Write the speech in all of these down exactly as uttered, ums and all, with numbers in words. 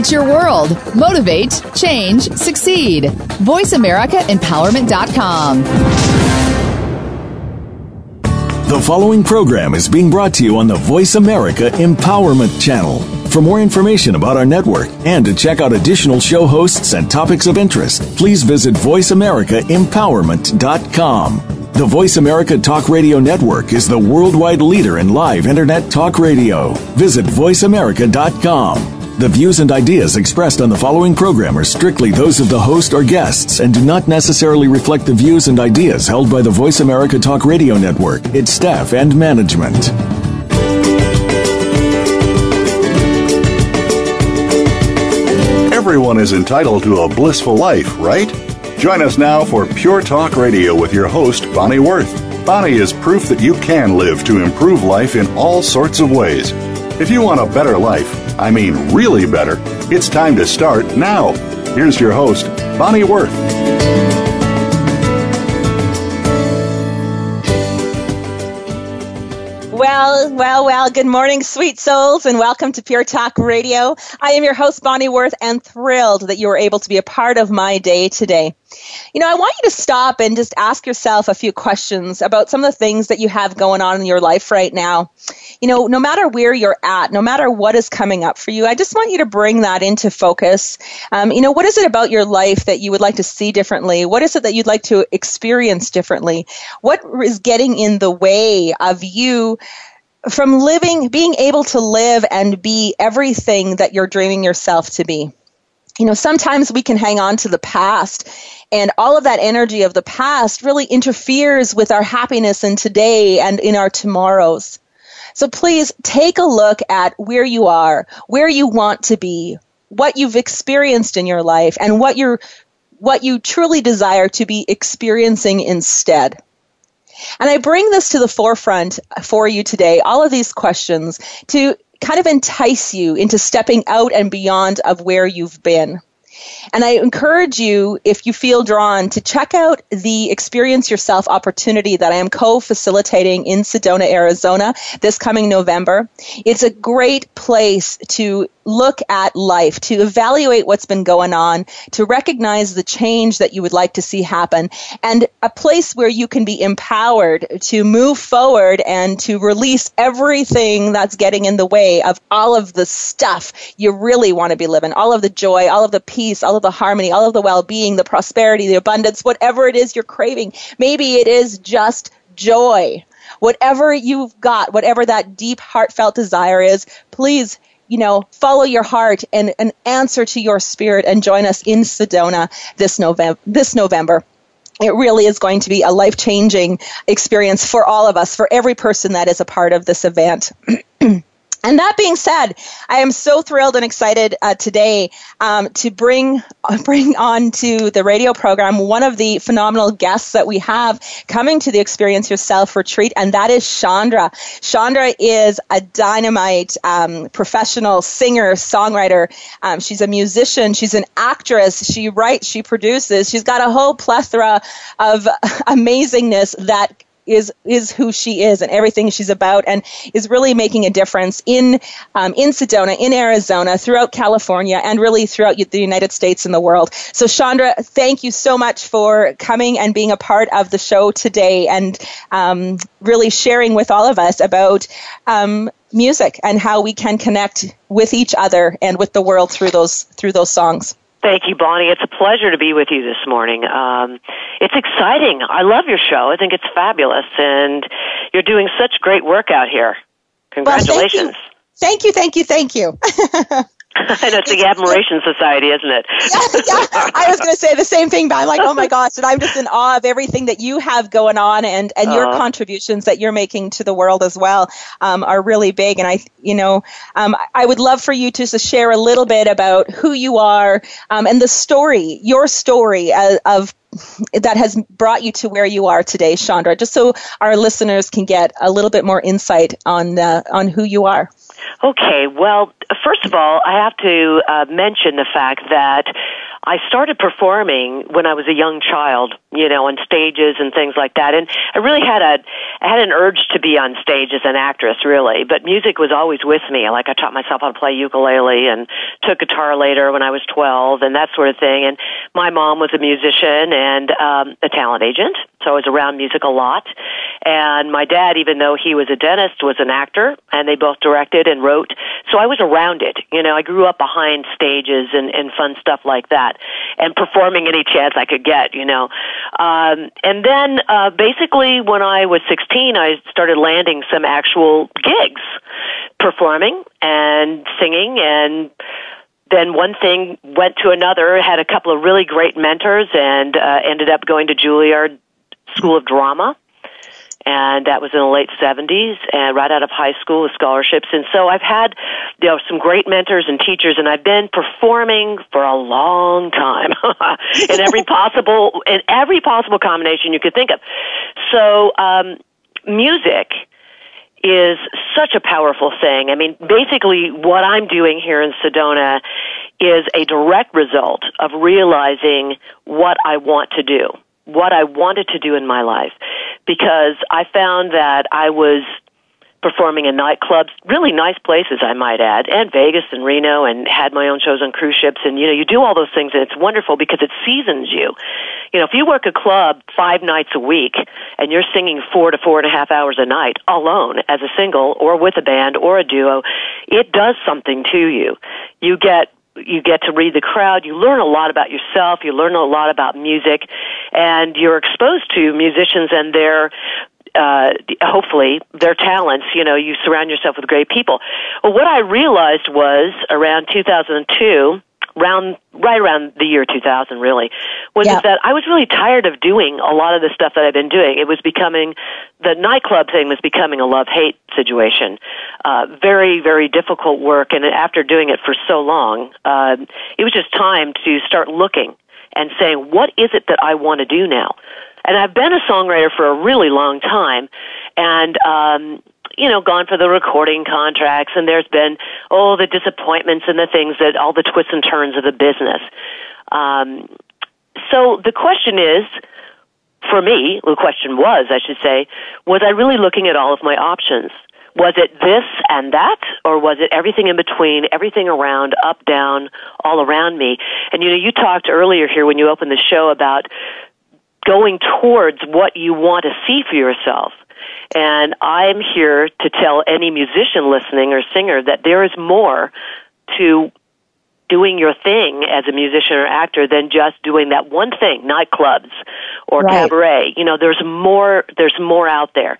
It's your world. Motivate, change, succeed. voice america empowerment dot com. The following program is being brought to you on the Voice America Empowerment Channel. For more information about our network and to check out additional show hosts and topics of interest, please visit voice america empowerment dot com. The Voice America Talk Radio Network is the worldwide leader in live Internet talk radio. Visit voice america dot com. The views and ideas expressed on the following program are strictly those of the host or guests and do not necessarily reflect the views and ideas held by the Voice America Talk Radio Network, its staff, and management. Everyone is entitled to a blissful life, right? Join us now for Pure Talk Radio with your host, Bonnie Worth. Bonnie is proof that you can live to improve life in all sorts of ways. If you want a better life, I mean really better, it's time to start now. Here's your host, Bonnie Worth. Well, well, well, good morning, sweet souls, and welcome to Pure Talk Radio. I am your host, Bonnie Worth, and thrilled that you were able to be a part of my day today. You know, I want you to stop and just ask yourself a few questions about some of the things that you have going on in your life right now. You know, no matter where you're at, no matter what is coming up for you, I just want you to bring that into focus. Um, you know, what is it about your life that you would like to see differently? What is it that you'd like to experience differently? What is getting in the way of you from living, being able to live and be everything that you're dreaming yourself to be? You know, sometimes we can hang on to the past, and all of that energy of the past really interferes with our happiness in today and in our tomorrows. So please take a look at where you are, where you want to be, what you've experienced in your life, and what you're, what you truly desire to be experiencing instead. And I bring this to the forefront for you today, all of these questions, to kind of entice you into stepping out and beyond of where you've been. And I encourage you, if you feel drawn, to check out the Experience Yourself opportunity that I am co-facilitating in Sedona, Arizona this coming November. It's a great place to look at life, to evaluate what's been going on, to recognize the change that you would like to see happen, and a place where you can be empowered to move forward and to release everything that's getting in the way of all of the stuff you really want to be living, all of the joy, all of the peace, all of the harmony, all of the well-being, the prosperity, the abundance, whatever it is you're craving. Maybe it is just joy. Whatever you've got, whatever that deep, heartfelt desire is, please, you know, follow your heart and, and answer to your spirit and join us in Sedona this November. This November. It really is going to be a life-changing experience for all of us, for every person that is a part of this event. And that being said, I am so thrilled and excited uh, today um, to bring uh, bring on to the radio program one of the phenomenal guests that we have coming to the Experience Yourself retreat, and that is Chandra. Chandra is a dynamite um, professional singer, songwriter. Um, she's a musician. She's an actress. She writes. She produces. She's got a whole plethora of amazingness that is is who she is and everything she's about, and is really making a difference in um, in Sedona, in Arizona, throughout California, and really throughout the United States and the world. So Chandra, thank you so much for coming and being a part of the show today, and um, really sharing with all of us about um, music and how we can connect with each other and with the world through those through those songs. Thank you, Bonnie. It's a pleasure to be with you this morning. Um, it's exciting. I love your show. I think it's fabulous, and you're doing such great work out here. Congratulations. Well, thank you, thank you, thank you. Thank you. I know, it's the Admiration Society, isn't it? yeah, yeah. I was going to say the same thing, but I'm like, oh my gosh, and I'm just in awe of everything that you have going on, and, and your uh, contributions that you're making to the world as well um, are really big. And I, you know, um, I would love for you to just share a little bit about who you are um, and the story, your story of, of that has brought you to where you are today, Chandra, just so our listeners can get a little bit more insight on uh, on who you are. Okay, well, first of all, I have to uh, mention the fact that I started performing when I was a young child, you know, on stages and things like that. And I really had a, I had an urge to be on stage as an actress, really. But music was always with me. Like I taught myself how to play ukulele and took guitar later when I was twelve and that sort of thing. And my mom was a musician and um, a talent agent, so I was around music a lot. And my dad, even though he was a dentist, was an actor, and they both directed and wrote. So I was around it. You know, I grew up behind stages and, and fun stuff like that, and performing any chance I could get, you know. Um, and then uh, basically when I was sixteen, I started landing some actual gigs, performing and singing, and then one thing went to another. Had a couple of really great mentors, and uh, ended up going to Juilliard School of Drama. And that was in the late seventies, and right out of high school with scholarships. And so I've had, you know, some great mentors and teachers, and I've been performing for a long time in every possible in every possible combination you could think of. So um, music is such a powerful thing. I mean, basically what I'm doing here in Sedona is a direct result of realizing what I want to do, what I wanted to do in my life, because I found that I was performing in nightclubs, really nice places, I might add, and Vegas and Reno, and had my own shows on cruise ships. And, you know, you do all those things, and it's wonderful because it seasons you. You know, if you work a club five nights a week and you're singing four to four and a half hours a night alone as a single or with a band or a duo, it does something to you. You get You get to read the crowd. You learn a lot about yourself. You learn a lot about music, and you're exposed to musicians and their, uh, hopefully, their talents. You know, you surround yourself with great people. Well, what I realized was around two thousand two, around, right around the year two thousand, really, was yeah. that I was really tired of doing a lot of the stuff that I've been doing. It was becoming, the nightclub thing was becoming a love-hate situation. Uh, very, very difficult work, and after doing it for so long, uh, it was just time to start looking and saying, what is it that I want to do now? And I've been a songwriter for a really long time, and, um, you know, gone for the recording contracts, and there's been, oh, the disappointments and the things that, all the twists and turns of the business. Um, so the question is, for me, the question was, I should say, was I really looking at all of my options? Was it this and that, or was it everything in between, everything around, up, down, all around me? And, you know, you talked earlier here when you opened the show about going towards what you want to see for yourself. And I'm here to tell any musician listening or singer that there is more to doing your thing as a musician or actor than just doing that one thing, nightclubs or right. cabaret. You know, there's more, there's more out there.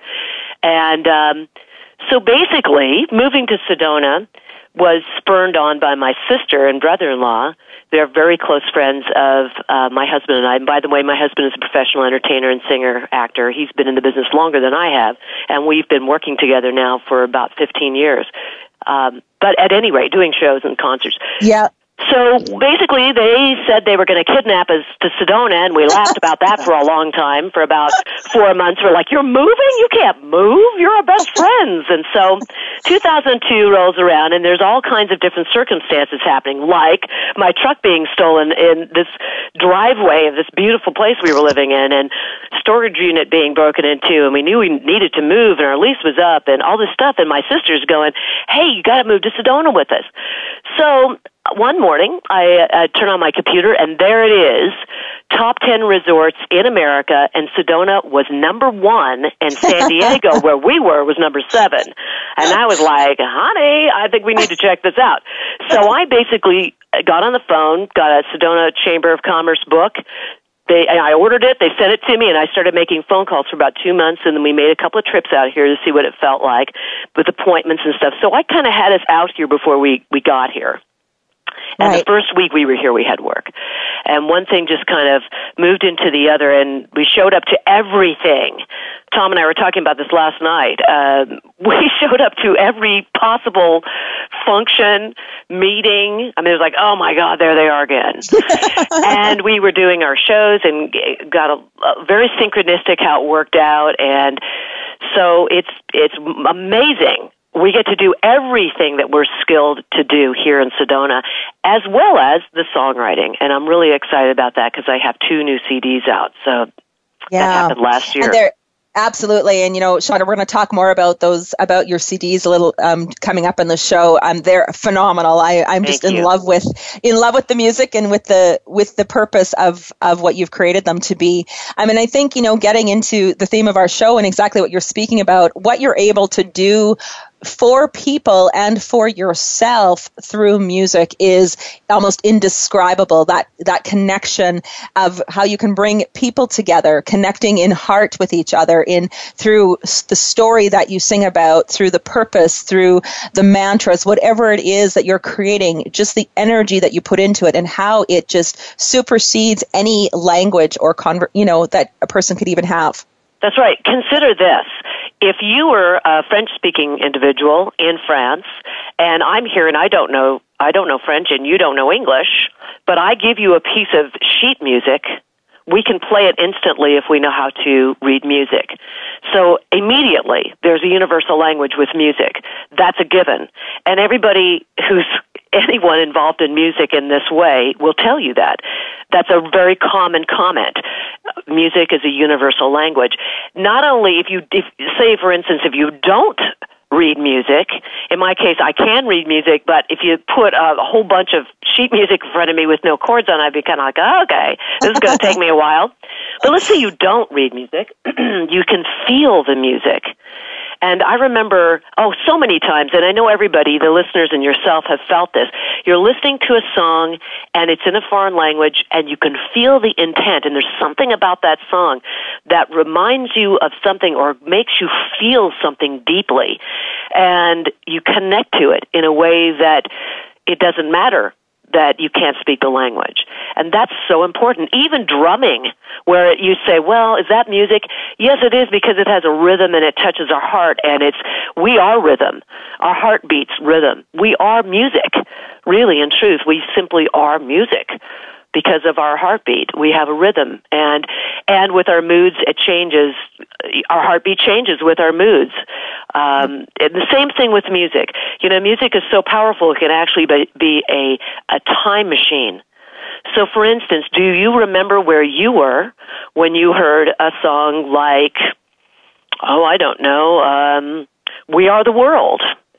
And um, so basically, moving to Sedona was spurred on by my sister and brother-in-law. They're very close friends of uh, my husband and I. And by the way, my husband is a professional entertainer and singer, actor. He's been in the business longer than I have, and we've been working together now for about fifteen years. Um, but at any rate, doing shows and concerts. Yeah. So basically, they said they were going to kidnap us to Sedona, and we laughed about that for a long time, for about four months. We're like, you're moving? You can't move. You're our best friends. And so two thousand two rolls around, and there's all kinds of different circumstances happening, like my truck being stolen in this driveway of this beautiful place we were living in, and storage unit being broken into, and we knew we needed to move, and our lease was up, and all this stuff. And my sister's going, hey, you got to move to Sedona with us. So one morning, I uh, turn on my computer, and there it is, top ten resorts in America, and Sedona was number one, and San Diego, where we were, was number seven. And I was like, honey, I think we need to check this out. So I basically got on the phone, got a Sedona Chamber of Commerce book. They, I ordered it, they sent it to me, and I started making phone calls for about two months, and then we made a couple of trips out here to see what it felt like with appointments and stuff. So I kind of had us out here before we, we got here. And right. The first week we were here, we had work. And one thing just kind of moved into the other, and we showed up to everything. Tom and I were talking about this last night. Um, we showed up to every possible function, meeting. I mean, it was like, oh, my God, there they are again. And we were doing our shows and got a, a very synchronistic how it worked out. And so it's it's amazing we get to do everything that we're skilled to do here in Sedona, as well as the songwriting. And I'm really excited about that because I have two new C Ds out. So yeah. that happened last year. Absolutely. And, you know, Shauna, we're going to talk more about those, about your C Ds a little um, coming up in the show. Um, they're phenomenal. I, I'm Thank just in you. love with, in love with the music and with the, with the purpose of, of what you've created them to be. I mean, I think, you know, getting into the theme of our show and exactly what you're speaking about, what you're able to do for people and for yourself through music is almost indescribable. That that connection of how you can bring people together, connecting in heart with each other, in through the story that you sing about, through the purpose, through the mantras, whatever it is that you're creating, just the energy that you put into it and how it just supersedes any language or conver- you know, that a person could even have. That's right. Consider this. If you were a French-speaking individual in France, and I'm here and I don't know, I don't know French and you don't know English, but I give you a piece of sheet music, we can play it instantly if we know how to read music. So immediately, there's a universal language with music. That's a given. And everybody who's anyone involved in music in this way will tell you that. That's a very common comment. Music is a universal language. Not only if you, if, say for instance, if you don't read music, in my case I can read music, but if you put a, a whole bunch of sheet music in front of me with no chords on, I'd be kind of like, oh, okay, this is going to take me a while. But let's say you don't read music. You can feel the music. And I remember, oh, so many times, and I know everybody, the listeners and yourself have felt this. You're listening to a song, and it's in a foreign language, and you can feel the intent, and there's something about that song that reminds you of something or makes you feel something deeply, and you connect to it in a way that it doesn't matter that you can't speak the language. And that's so important. Even drumming, where you say, well, is that music? Yes, it is, because it has a rhythm and it touches our heart, and it's, we are rhythm. Our heart beats rhythm. We are music. Really, in truth, we simply are music because of our heartbeat. We have a rhythm, and and with our moods, it changes. Our heartbeat changes with our moods. Um, the same thing with music. You know, music is so powerful, it can actually be, be a, a time machine. So, for instance, do you remember where you were when you heard a song like, oh, I don't know, um, We Are the World?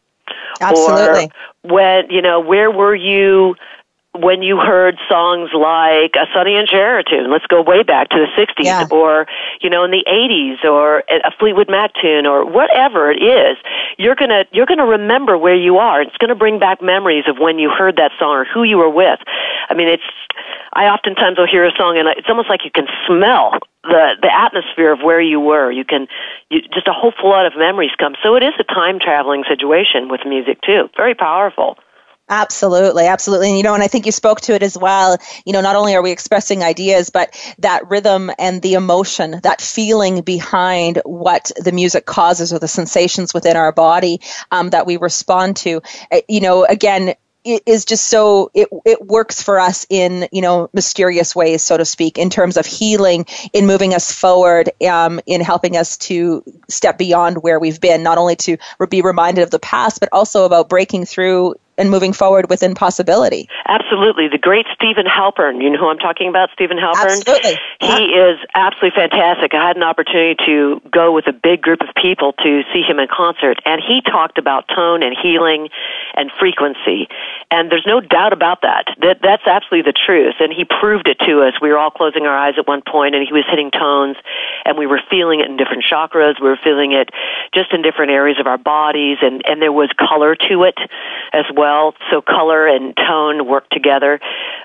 Absolutely. Or when, you know, where were you when you heard songs like A Sonny and Cher tune? Let's go way back to the sixties, yeah. Or, you know, in the eighties, or a Fleetwood Mac tune, or whatever it is. You're gonna you're gonna remember where you are. It's gonna bring back memories of when you heard that song or who you were with. I mean, it's. I oftentimes will hear a song, and it's almost like you can smell the the atmosphere of where you were. You can you, just a whole flood of memories come. So it is a time traveling situation with music too. Very powerful. Absolutely, absolutely. And, you know, and I think you spoke to it as well. You know, not only are we expressing ideas, but that rhythm and the emotion, that feeling behind what the music causes or the sensations within our body um, that we respond to. You know, again, it is just so, it it works for us in, you know, mysterious ways, so to speak, in terms of healing, in moving us forward, um, in helping us to step beyond where we've been, not only to be reminded of the past, but also about breaking through and moving forward within possibility. Absolutely. The great Stephen Halpern, you know who I'm talking about, Stephen Halpern? Absolutely. He is absolutely fantastic. I had an opportunity to go with a big group of people to see him in concert, and he talked about tone and healing and frequency. And there's no doubt about that. that. That's absolutely the truth, and he proved it to us. We were all closing our eyes at one point, and he was hitting tones, and we were feeling it in different chakras. We were feeling it just in different areas of our bodies, and, and there was color to it as well. Well, so color and tone work together.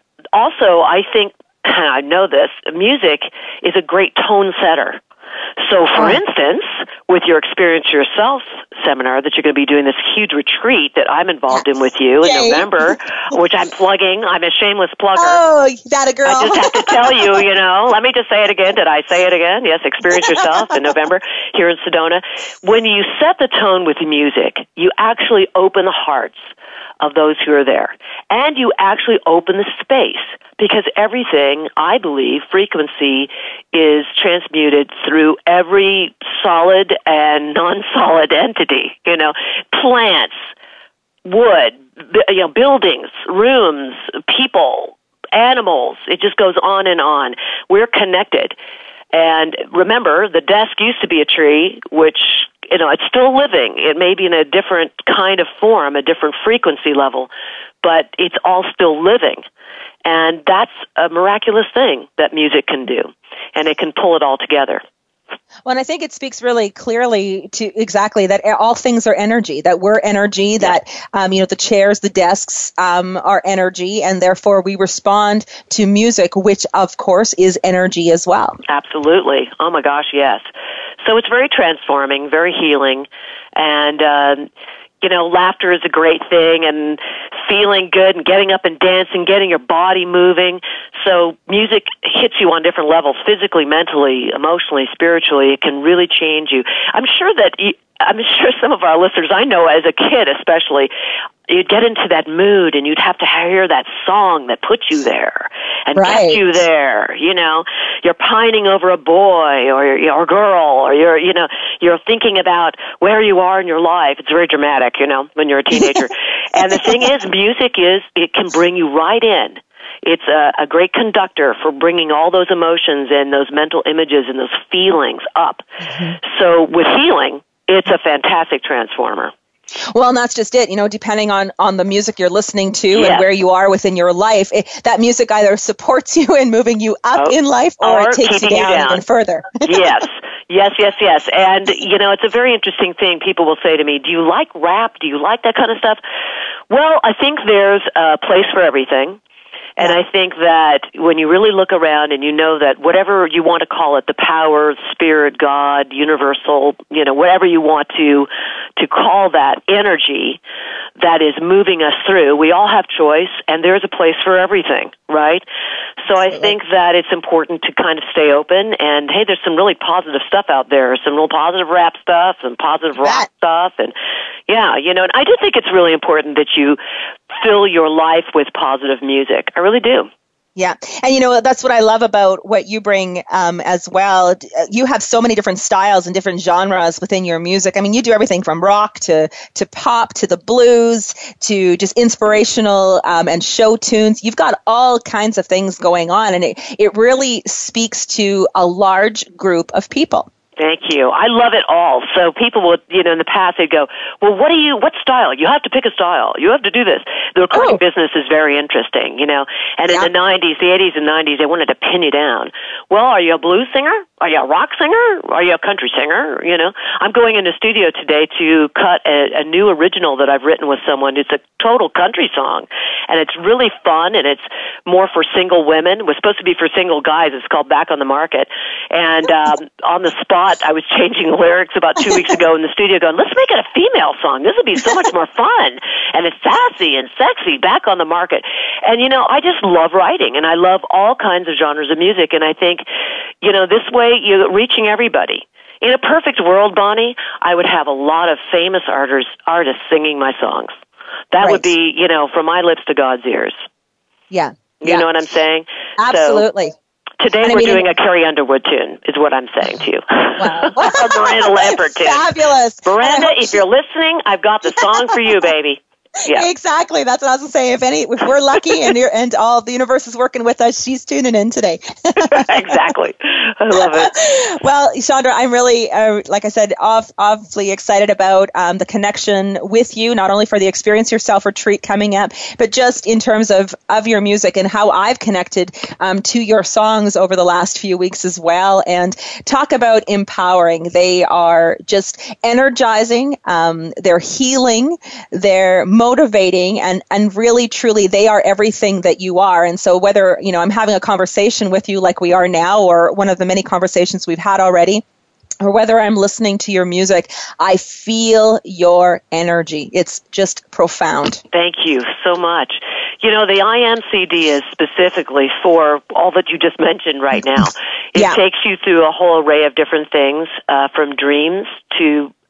Also, I think, I know this, music is a great tone setter. So, for instance, with your Experience Yourself seminar that you're going to be doing, this huge retreat that I'm involved in with you in Yay. November, which I'm plugging. I'm a shameless plugger. Oh, that a girl. I just have to tell you, you know, let me just say it again. Did I say it again? Yes, Experience Yourself in November here in Sedona. When you set the tone with music, you actually open the hearts of those who are there. And you actually open the space, because everything, I believe, frequency is transmuted through every solid and non-solid entity. You know, plants, wood, you know, buildings, rooms, people, animals. It just goes on and on. We're connected. And remember, the desk used to be a tree, which, you know, it's still living. It may be in a different kind of form, a different frequency level, but it's all still living. And that's a miraculous thing that music can do, and it can pull it all together. Well, and I think it speaks really clearly to exactly that all things are energy, that we're energy, that, um, you know, the chairs, the desks um, are energy, and therefore we respond to music, which, of course, is energy as well. Absolutely. Oh, my gosh, yes. So it's very transforming, very healing, and, uh, you know, laughter is a great thing, and feeling good and getting up and dancing, getting your body moving. So music hits you on different levels, physically, mentally, emotionally, spiritually. It can really change you. I'm sure that, you, I'm sure some of our listeners, I know as a kid especially, you'd get into that mood and you'd have to hear that song that put you there and right. kept you there. You know, you're pining over a boy or or a girl, or you're, you know, you're thinking about where you are in your life. It's very dramatic, you know, when you're a teenager. And the thing is, music is, it can bring you right in. It's a, a great conductor for bringing all those emotions and those mental images and those feelings up. Mm-hmm. So with healing, it's a fantastic transformer. Well, and that's just it. You know, depending on, on the music you're listening to yes. and where you are within your life, it, that music either supports you in moving you up oh, in life, or, or it takes you down, you down even further. Yes. Yes, yes, yes. And, you know, it's a very interesting thing. People will say to me, do you like rap? Do you like that kind of stuff? Well, I think there's a place for everything. And I think that when you really look around and you know that whatever you want to call it, the power, spirit, God, universal, you know, whatever you want to to call that energy that is moving us through, we all have choice, and there's a place for everything, right? So I think that it's important to kind of stay open, and hey, there's some really positive stuff out there, some real positive rap stuff and positive rock stuff, and yeah, you know, and I do think it's really important that you fill your life with positive music. I really do. Yeah. And, you know, that's what I love about what you bring um, as well. You have so many different styles and different genres within your music. I mean, you do everything from rock to, to pop to the blues to just inspirational um, and show tunes. You've got all kinds of things going on, and it, it really speaks to a large group of people. Thank you. I love it all. So people would, you know, in the past they'd go, well, what do you, what style? You have to pick a style. You have to do this. The recording oh. business is very interesting, you know. And yeah. in the nineties, the eighties and nineties, they wanted to pin you down. Well, are you a blues singer? Are you a rock singer? Are you a country singer? You know, I'm going in the studio today to cut a, a new original that I've written with someone. It's a total country song, and it's really fun, and it's more for single women. It was supposed to be for single guys. It's called Back on the Market. And um, on the spot, I was changing the lyrics about two weeks ago in the studio going, let's make it a female song. This would be so much more fun. And it's sassy and sexy, Back on the Market. And, you know, I just love writing, and I love all kinds of genres of music. And I think, you know, this way you're reaching everybody. In a perfect world, Bonnie, I would have a lot of famous artists, artists singing my songs. That right. would be, you know, from my lips to God's ears. Yeah. You yeah. know what I'm saying? Absolutely. So, today and we're I mean, doing a Carrie Underwood tune, is what I'm saying to you. Wow. A Miranda Lambert tune. Fabulous. Miranda, if you're listening, I've got the song for you, baby. Yeah. Exactly. That's what I was going to say. If any, if we're lucky and you're, and all the universe is working with us, she's tuning in today. Exactly. I love it. Well, Chandra, I'm really, uh, like I said, off, awfully excited about um, the connection with you, not only for the Experience Yourself retreat coming up, but just in terms of, of your music and how I've connected um, to your songs over the last few weeks as well. And talk about empowering. They are just energizing. Um, they're healing. They're motivating, and, and really, truly, they are everything that you are. And so whether, you know, I'm having a conversation with you like we are now, or one of the many conversations we've had already, or whether I'm listening to your music, I feel your energy. It's just profound. Thank you so much. You know, the I Am C D is specifically for all that you just mentioned right now. It yeah. takes you through a whole array of different things, uh, from dreams to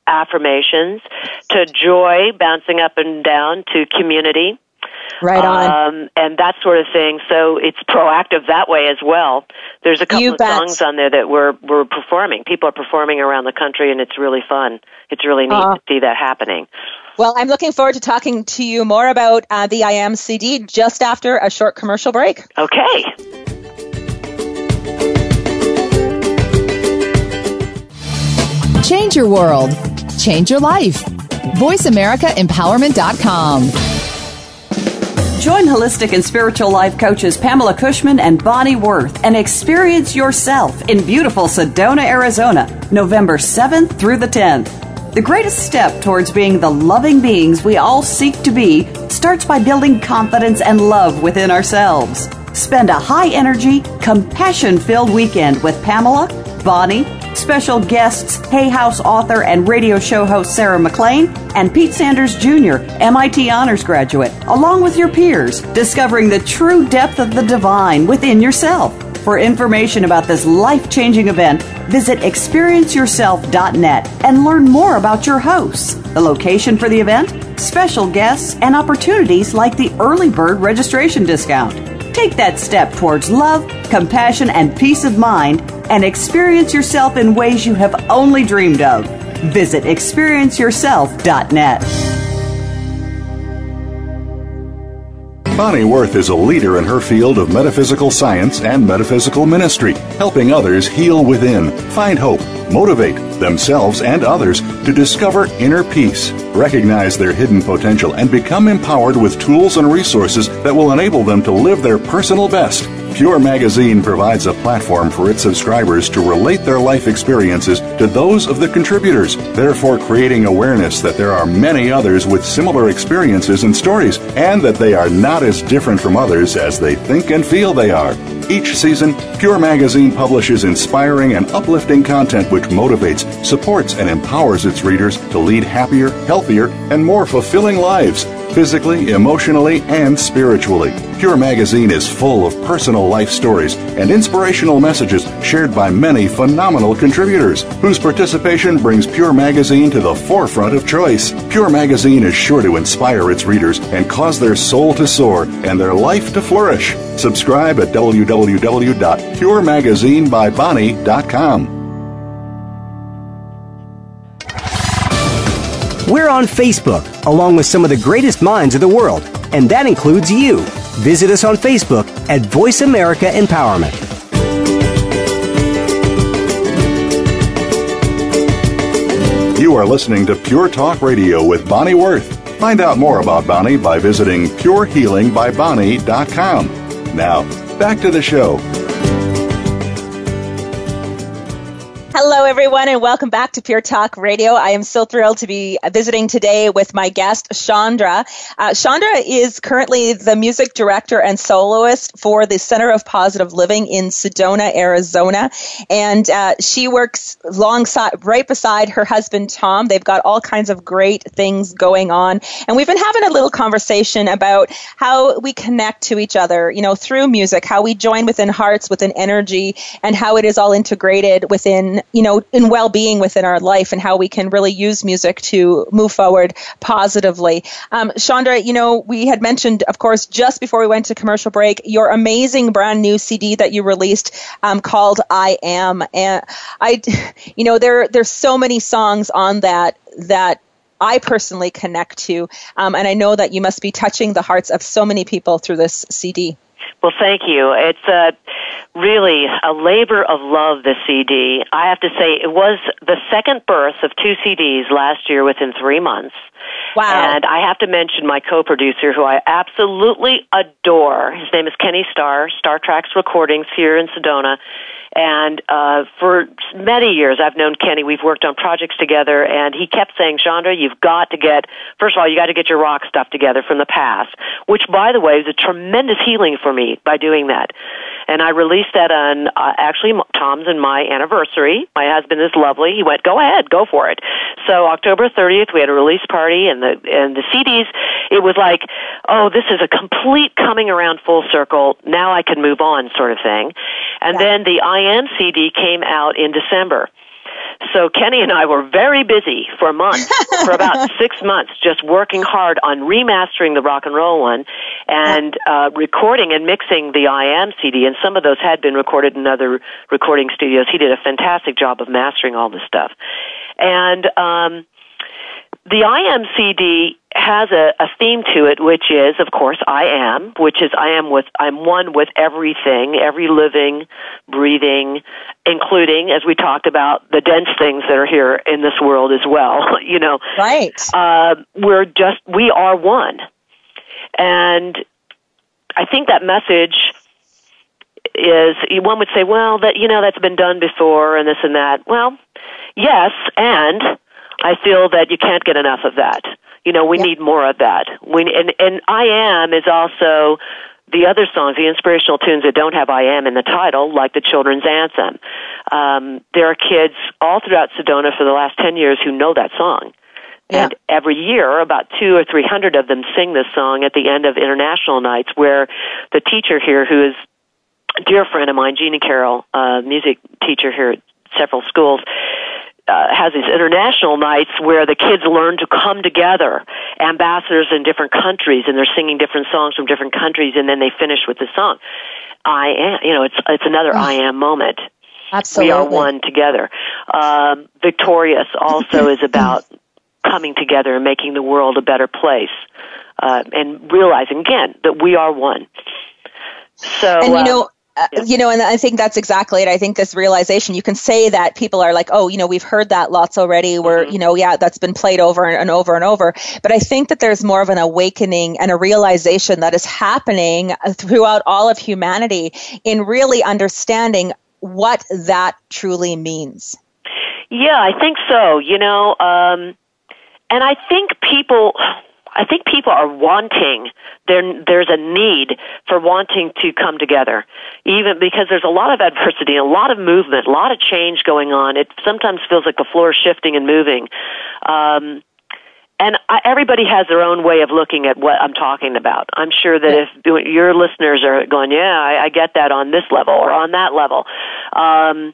affirmations, to joy, bouncing up and down, to community. Right on. Um, and that sort of thing. So it's proactive that way as well. There's a couple You of bet. songs on there that we're, we're performing. People are performing around the country, and it's really fun. It's really neat Uh, to see that happening. Well, I'm looking forward to talking to you more about uh, the I Am C D just after a short commercial break. Okay. Change your world. Change your life. voice america empowerment dot com. Join holistic and spiritual life coaches Pamela Cushman and Bonnie Worth and experience yourself in beautiful Sedona, Arizona, November seventh through the tenth. The greatest step towards being the loving beings we all seek to be starts by building confidence and love within ourselves. Spend a high-energy, compassion-filled weekend with Pamela, Bonnie, special guests Hay House author and radio show host Sarah McLean, and Pete Sanders Junior, M I T honors graduate, along with your peers, discovering the true depth of the divine within yourself. For information about this life-changing event, visit experience yourself dot net and learn more about your hosts, the location for the event, special guests, and opportunities like the early bird registration discount. Take that step towards love, compassion, and peace of mind and experience yourself in ways you have only dreamed of. Visit experience yourself dot net. Bonnie Worth is a leader in her field of metaphysical science and metaphysical ministry, helping others heal within, find hope, motivate themselves and others to discover inner peace, recognize their hidden potential, and become empowered with tools and resources that will enable them to live their personal best. Pure Magazine provides a platform for its subscribers to relate their life experiences to those of the contributors, therefore creating awareness that there are many others with similar experiences and stories, and that they are not as different from others as they think and feel they are. Each season, Pure Magazine publishes inspiring and uplifting content which motivates, supports, and empowers its readers to lead happier, healthier, and more fulfilling lives, physically, emotionally, and spiritually. Pure Magazine is full of personal life stories and inspirational messages shared by many phenomenal contributors, whose participation brings Pure Magazine to the forefront of choice. Pure Magazine is sure to inspire its readers and cause their soul to soar and their life to flourish. Subscribe at w w w dot pure magazine by bonnie dot com. We're on Facebook, along with some of the greatest minds of the world, and that includes you. Visit us on Facebook at Voice America Empowerment. You are listening to Pure Talk Radio with Bonnie Worth. Find out more about Bonnie by visiting pure healing by bonnie dot com. Now, back to the show. Hello, everyone, and welcome back to Pure Talk Radio. I am so thrilled to be visiting today with my guest, Chandra. Uh, Chandra is currently the music director and soloist for the Center of Positive Living in Sedona, Arizona, and uh, she works alongside, right beside her husband, Tom. They've got all kinds of great things going on, and we've been having a little conversation about how we connect to each other, you know, through music, how we join within hearts, within energy, and how it is all integrated within, you know, in well-being within our life, and how we can really use music to move forward positively. Um, Chandra, you know, we had mentioned, of course, just before we went to commercial break, your amazing brand new C D that you released um, called I Am. And I, you know, there there's so many songs on that that I personally connect to, um, and I know that you must be touching the hearts of so many people through this C D. Well, thank you. It's a really a labor of love, this C D. I have to say it was the second birth of two C Ds last year within three months. Wow. And I have to mention my co-producer, who I absolutely adore. His name is Kenny Starr, Star Tracks Recordings here in Sedona. And uh, for many years, I've known Kenny. We've worked on projects together, and he kept saying, Chandra, you've got to get, first of all, you got to get your rock stuff together from the past, which, by the way, is a tremendous healing for me by doing that. And I released that on, uh, actually, Tom's and my anniversary. My husband is lovely. He went, go ahead, go for it. So October thirtieth, we had a release party, and the and the C Ds, it was like, oh, this is a complete coming around full circle. Now I can move on sort of thing. And yeah. Then the I Am C D came out in December. So Kenny and I were very busy for a month, for about six months, just working hard on remastering the rock and roll one and uh, recording and mixing the I Am C D. And some of those had been recorded in other recording studios. He did a fantastic job of mastering all this stuff. And um, the I Am C D has a, a theme to it, which is, of course, I am, which is I am with, I'm one with everything, every living, breathing, including, as we talked about, the dense things that are here in this world as well. You know, right? Uh, we're just, we are one, and I think that message is, one would say, well, that, you know, that's been done before, and this and that. Well, yes, and I feel that you can't get enough of that. You know, we yeah. need more of that. We, and, and I Am is also the other songs, the inspirational tunes that don't have I Am in the title, like the children's anthem. Um, there are kids all throughout Sedona for the last ten years who know that song. Yeah. And every year, about two or three hundred of them sing this song at the end of international nights, where the teacher here, who is a dear friend of mine, Jeannie Carroll, uh, music teacher here at several schools, Uh, has these international nights where the kids learn to come together, ambassadors in different countries, and they're singing different songs from different countries, and then they finish with the song. I am, you know, it's it's another oh. I am moment. Absolutely. We are one together. Um, Victorious also is about coming together and making the world a better place, uh, and realizing, again, that we are one. So, and you know, uh, Uh, Yeah. You know, and I think that's exactly it. I think this realization, you can say that people are like, oh, you know, we've heard that lots already. We're, Mm-hmm. you know, yeah, that's been played over and over and over. But I think that there's more of an awakening and a realization that is happening throughout all of humanity in really understanding what that truly means. Yeah, I think so. You know, um, and I think people... I think people are wanting, there, there's a need for wanting to come together, even because there's a lot of adversity, a lot of movement, a lot of change going on. It sometimes feels like the floor is shifting and moving. Um, and I, everybody has their own way of looking at what I'm talking about. I'm sure that if your listeners are going, yeah, I, I get that on this level or on that level. Um,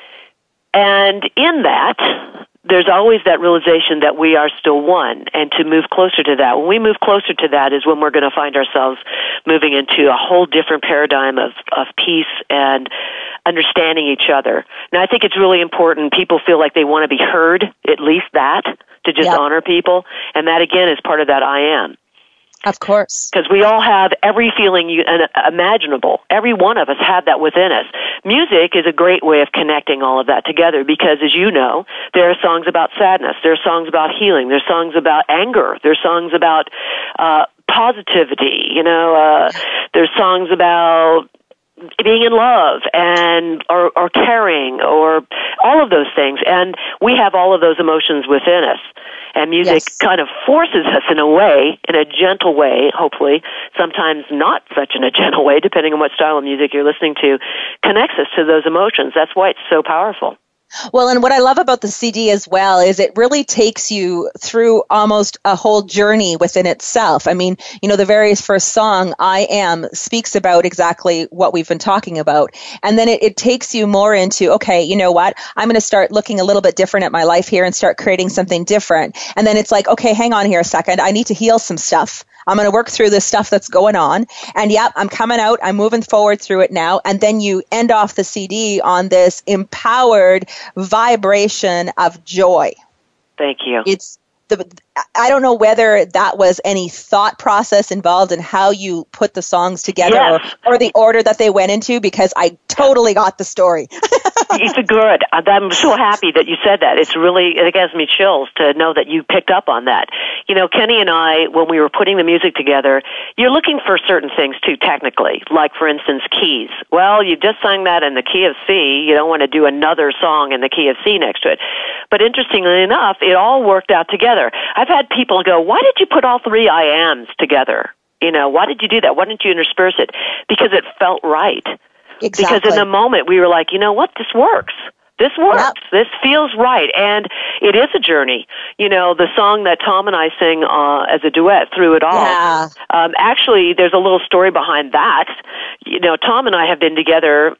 and in that, there's always that realization that we are still one, and to move closer to that. When we move closer to that is when we're going to find ourselves moving into a whole different paradigm of, of peace and understanding each other. Now, I think it's really important. People feel like they want to be heard, at least that, to just yep. honor people. And that, again, is part of that I am. Of course. Because we all have every feeling you, uh, imaginable. Every one of us have that within us. Music is a great way of connecting all of that together because, as you know, there are songs about sadness. There are songs about healing. There are songs about anger. There are songs about uh, positivity. You know, uh, there's songs about being in love and or, or caring or all of those things. And we have all of those emotions within us. And music yes. kind of forces us in a way, in a gentle way, hopefully, sometimes not such in a gentle way, depending on what style of music you're listening to, connects us to those emotions. That's why it's so powerful. Well, and what I love about the C D as well is it really takes you through almost a whole journey within itself. I mean, you know, the very first song, I Am, speaks about exactly what we've been talking about. And then it, it takes you more into, okay, you know what, I'm going to start looking a little bit different at my life here and start creating something different. And then it's like, okay, hang on here a second. I need to heal some stuff. I'm going to work through this stuff that's going on. And yep, I'm coming out. I'm moving forward through it now. And then you end off the C D on this empowered vibration of joy. Thank you. It's the, I don't know whether that was any thought process involved in how you put the songs together yes. or, or the order that they went into, because I totally got the story. It's good. I'm so happy that you said that. It's really, it gives me chills to know that you picked up on that. You know, Kenny and I, when we were putting the music together, you're looking for certain things too, technically, like, for instance, keys. Well, you just sang that in the key of C. You don't want to do another song in the key of C next to it. But interestingly enough, it all worked out together. I've had people go, why did you put all three I Ams together? You know, why did you do that? Why didn't you intersperse it? Because it felt right. Exactly. Because in the moment we were like, you know what, this works. This works. Yep. This feels right. And it is a journey. You know, the song that Tom and I sing uh, as a duet, Through It All, yeah. um, actually there's a little story behind that. You know, Tom and I have been together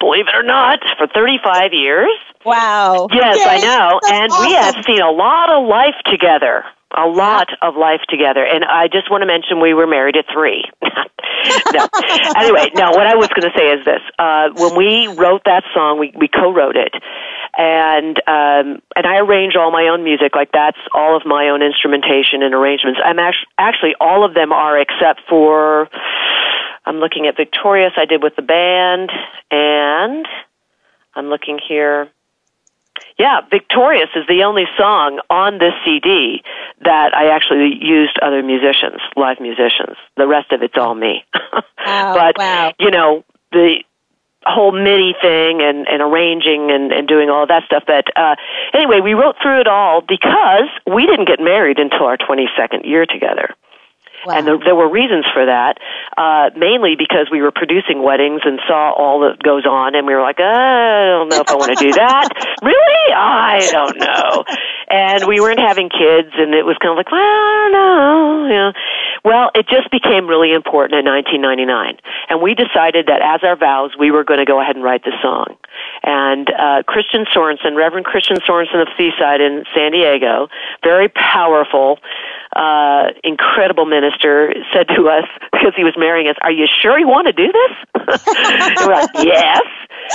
believe it or not, for thirty-five years. Wow. Yes, Yay, I know. that's And awesome. we have seen a lot of life together. A lot of life together. And I just want to mention we were married at three. No. Anyway, now what I was going to say is this. Uh, when we wrote that song, we, we co-wrote it. And um, and I arrange all my own music. Like, that's all of my own instrumentation and arrangements. I'm actually, actually, all of them are except for, I'm looking at Victorious I did with the band. And I'm looking here. Yeah, Victorious is the only song on this C D that I actually used other musicians, live musicians. The rest of it's all me. Wow, but, wow. you know, the whole MIDI thing and, and arranging and, and doing all that stuff. But uh, anyway, we wrote through it all because we didn't get married until our twenty-second year together. Wow. And there, there were reasons for that, uh, mainly because we were producing weddings and saw all that goes on, and we were like, uh, I don't know if I want to do that. Really? I don't know. And we weren't having kids, and it was kind of like, well, I don't know. You know. Well, it just became really important in nineteen ninety-nine, and we decided that as our vows, we were going to go ahead and write the song. And uh, Christian Sorensen, Reverend Christian Sorensen of Seaside in San Diego, very powerful, uh, incredible minister, said to us, because he was marrying us, are you sure you want to do this? And we're like, yes.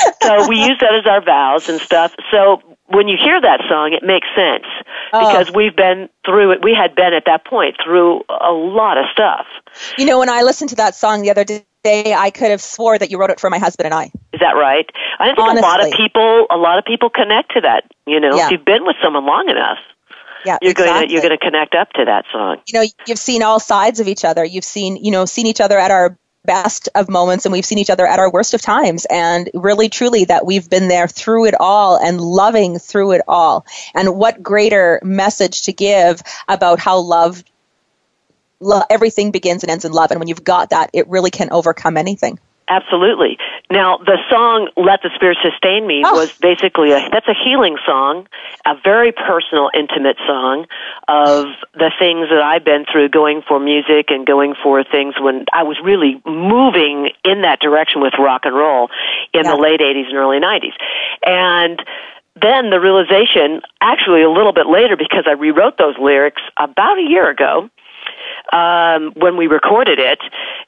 So we used that as our vows and stuff. So when you hear that song, it makes sense because oh. we've been through it. We had been at that point through a lot of stuff. You know, when I listened to that song the other day, I could have swore that you wrote it for my husband and I. Is that right? I think Honestly. a lot of people, a lot of people connect to that. You know, yeah. if you've been with someone long enough, yeah, you're exactly. going to you're going to connect up to that song. You know, you've seen all sides of each other. You've seen, you know, seen each other at our best of moments, and we've seen each other at our worst of times, and really truly that we've been there through it all and loving through it all. And what greater message to give about how love, lo- everything begins and ends in love, and when you've got that, it really can overcome anything. Absolutely. Now, the song Let the Spirit Sustain Me oh. was basically, a, that's a healing song, a very personal, intimate song of the things that I've been through going for music and going for things when I was really moving in that direction with rock and roll in yeah. the late eighties and early nineties. And then the realization, actually a little bit later, because I rewrote those lyrics about a year ago um, when we recorded it,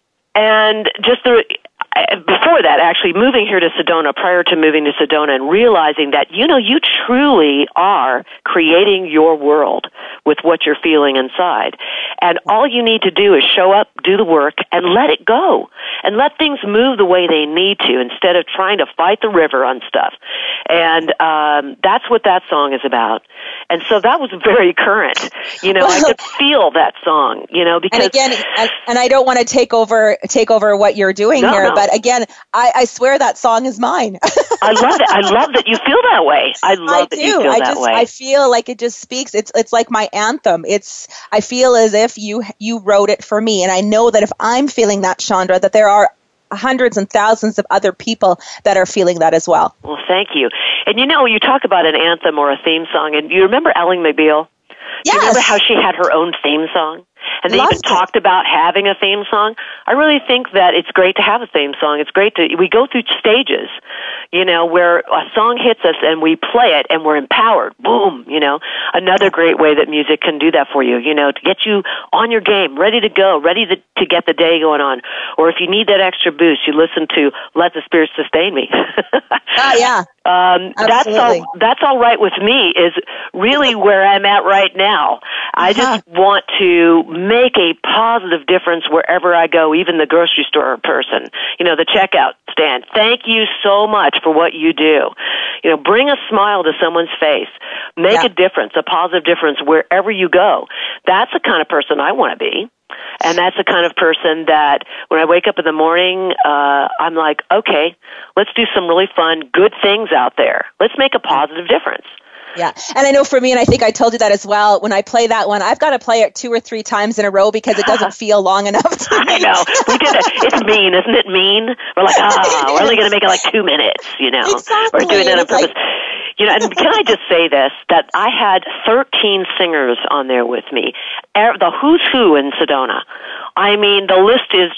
and just the... Before that, actually, moving here to Sedona, prior to moving to Sedona, and realizing that, you know, you truly are creating your world with what you're feeling inside. And all you need to do is show up, do the work, and let it go. And let things move the way they need to instead of trying to fight the river on stuff. And um, that's what that song is about. And so that was very current. You know, well, I could feel that song, you know, because... And again, and, and I don't want to take over take over what you're doing no, here, no. but again, I, I swear that song is mine. I love it. I love that you feel that way. I love I that do. you feel I that just, way. I feel like it just speaks. It's it's like my anthem. It's I feel as if you you wrote it for me, and I know that if I'm feeling that, Chandra, that there are hundreds and thousands of other people that are feeling that as well. Well, thank you. And you know, you talk about an anthem or a theme song, and you remember Ally McBeal? Yes. You remember how she had her own theme song? And they Loved even it. talked about having a theme song. I really think that it's great to have a theme song. It's great to, we go through stages, you know, where a song hits us and we play it and we're empowered. Boom, you know. Another great way that music can do that for you, you know, to get you on your game, ready to go, ready to, to get the day going on. Or if you need that extra boost, you listen to Let the Spirit Sustain Me. Oh, yeah. Um, that's all, that's all right with me is really where I'm at right now. I just uh-huh. want to make a positive difference wherever I go, even the grocery store person, you know, the checkout stand. Thank you so much for what you do. You know, bring a smile to someone's face. Make yeah. a difference, a positive difference wherever you go. That's the kind of person I want to be. And that's the kind of person that when I wake up in the morning, uh, I'm like, okay, let's do some really fun, good things out there. Let's make a positive difference. Yeah. And I know for me, and I think I told you that as well, when I play that one, I've got to play it two or three times in a row because it doesn't feel long enough to I know. We did it. It's mean, isn't it mean? We're like, ah, oh, we're only going to make it like two minutes, you know. Exactly. We're doing that on It's purpose. like- You know, and can I just say this, that I had thirteen singers on there with me, the who's who in Sedona. I mean, the list is just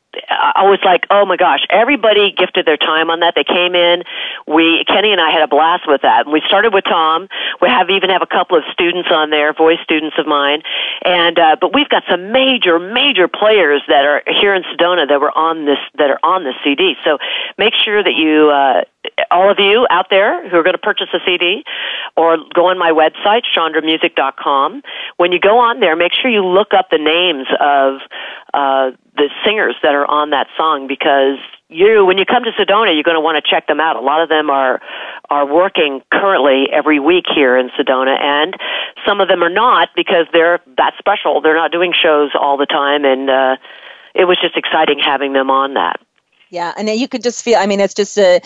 I was like, oh my gosh, everybody gifted their time on that. They came in. We, Kenny and I had a blast with that. We started with Tom. We have even have a couple of students on there, voice students of mine. And, uh, but we've got some major, major players that are here in Sedona that were on this, that are on this C D. So make sure that you, uh, all of you out there who are going to purchase a C D or go on my website, chandra music dot com. When you go on there, make sure you look up the names of, uh, the singers that are on that song, because you, when you come to Sedona, you're going to want to check them out. A lot of them are are working currently every week here in Sedona, and some of them are not because they're that special. They're not doing shows all the time, and uh, it was just exciting having them on that. Yeah, and you could just feel, I mean, it's just a,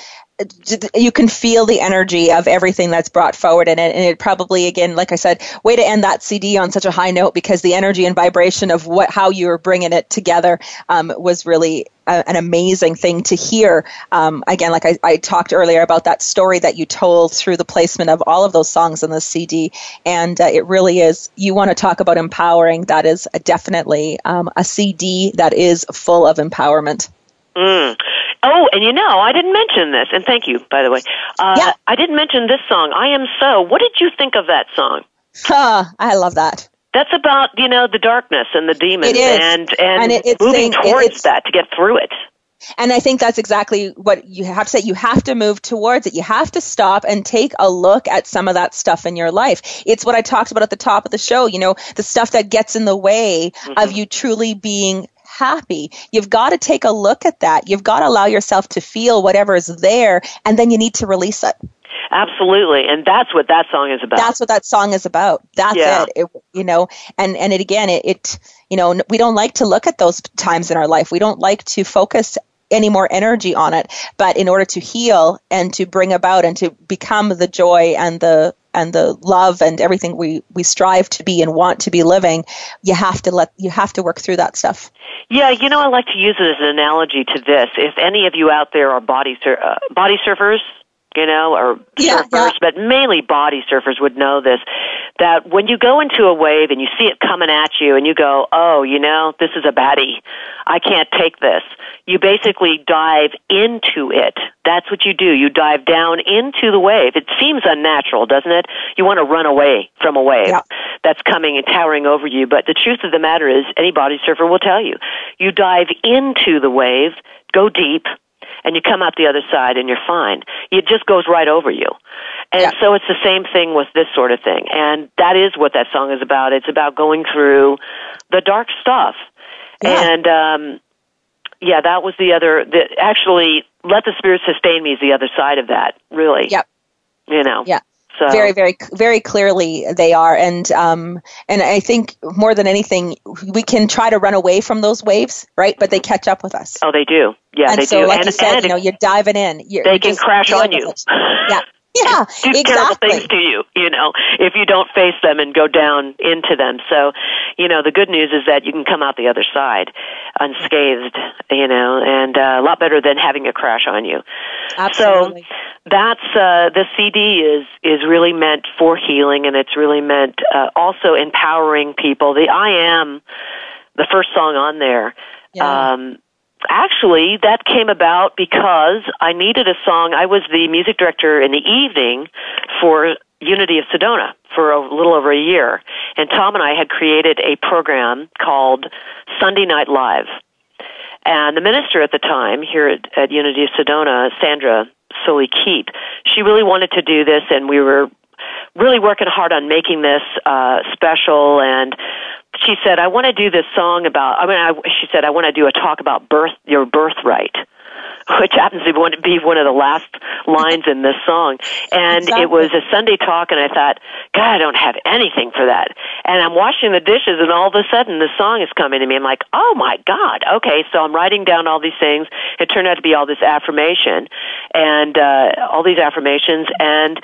you can feel the energy of everything that's brought forward in it. And it probably, again, like I said, way to end that C D on such a high note, because the energy and vibration of what, how you were bringing it together um, was really a, an amazing thing to hear. Um, again, like I, I talked earlier about that story that you told through the placement of all of those songs on the C D. And uh, it really is, you want to talk about empowering, that is definitely um, a C D that is full of empowerment. Mm. Oh, and you know, I didn't mention this, and thank you, by the way. Uh, yeah. I didn't mention this song, I Am So. What did you think of that song? Huh, I love that. That's about, you know, the darkness and the demons, it is. and, and, and it, it's moving saying, towards it's, that to get through it. And I think that's exactly what you have to say. You have to move towards it. You have to stop and take a look at some of that stuff in your life. It's what I talked about at the top of the show, you know, the stuff that gets in the way mm-hmm. of you truly being happy. You've got to take a look at that. You've got to allow yourself to feel whatever is there, and then you need to release it. Absolutely, and that's what that song is about. That's what that song is about. That's yeah. it. it. You know, and and it again, it, it you know, we don't like to look at those times in our life. We don't like to focus any more energy on it. But in order to heal and to bring about and to become the joy and the and the love and everything we, we strive to be and want to be living, you have to let you have to work through that stuff. Yeah, you know, I like to use it as an analogy to this. If any of you out there are body sur- uh, body surfers, you know, or yeah, surfers, yeah. but mainly body surfers would know this, that when you go into a wave and you see it coming at you and you go, oh, you know, this is a baddie, I can't take this, you basically dive into it. That's what you do. You dive down into the wave. It seems unnatural, doesn't it? You want to run away from a wave yeah. that's coming and towering over you, but the truth of the matter is, any body surfer will tell you, you dive into the wave, go deep, and you come out the other side and you're fine. It just goes right over you. And yeah. so it's the same thing with this sort of thing. And that is what that song is about. It's about going through the dark stuff. Yeah. And, um, yeah, that was the other, the, actually, Let the Spirit Sustain Me is the other side of that, really. Yep. You know. Yeah. So. Very, very, very clearly they are. And um, and I think more than anything, we can try to run away from those waves, right? But they catch up with us. Oh, they do. Yeah, and they so, do. like and, you said, and you know, you're diving in. You're, they you're can crash on you. Yeah. Yeah, do exactly. terrible things to you, you know, if you don't face them and go down into them. So, you know, the good news is that you can come out the other side unscathed, you know, and uh, a lot better than having a crash on you. Absolutely. So that's, uh, the C D is, is really meant for healing, and it's really meant uh, also empowering people. The I Am, the first song on there, yeah. um, actually, that came about because I needed a song. I was the music director in the evening for Unity of Sedona for a little over a year. And Tom and I had created a program called Sunday Night Live. And the minister at the time here at, at Unity of Sedona, Sandra Sully Keep, she really wanted to do this, and we were really working hard on making this uh, special. And she said, I want to do this song about, I mean, I, she said, I want to do a talk about birth, your birthright, which happens to be one of the last lines in this song. And exactly. It was a Sunday talk, and I thought, God, I don't have anything for that. And I'm washing the dishes, and all of a sudden the song is coming to me. I'm like, oh, my God. Okay, so I'm writing down all these things. It turned out to be all this affirmation, and uh, all these affirmations, and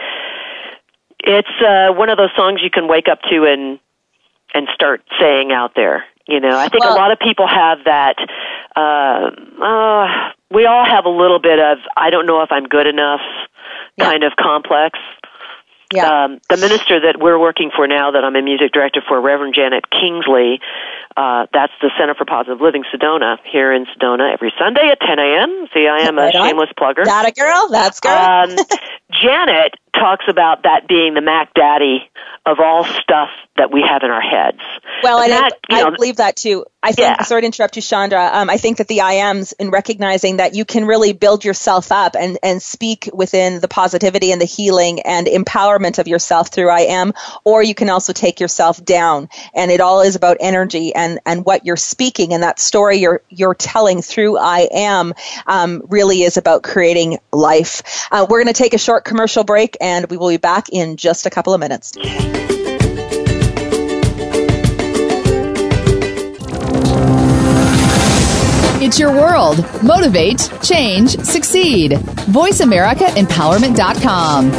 it's uh, one of those songs you can wake up to and and start saying out there. You know, I think well, a lot of people have that, uh, uh, we all have a little bit of, I don't know if I'm good enough yeah. kind of complex. Yeah. Um, the minister that we're working for now, that I'm a music director for, Reverend Janet Kingsley, Uh, that's the Center for Positive Living Sedona here in Sedona every Sunday at ten a.m. See, I am a right shameless plugger. That a girl? That's girl. Um, Janet talks about that being the Mac Daddy of all stuff that we have in our heads. Well, and, and that, I, you know, I believe that too. I think, yeah. sorry to interrupt you, Chandra, um, I think that the I Ms, in recognizing that you can really build yourself up and, and speak within the positivity and the healing and empowerment of yourself through I M, or you can also take yourself down. And it all is about energy and, and what you're speaking, and that story you're you're telling through I M um, really is about creating life. Uh, we're going to take a short commercial break, and we will be back in just a couple of minutes. It's your world. Motivate, change, succeed. voice america empowerment dot com.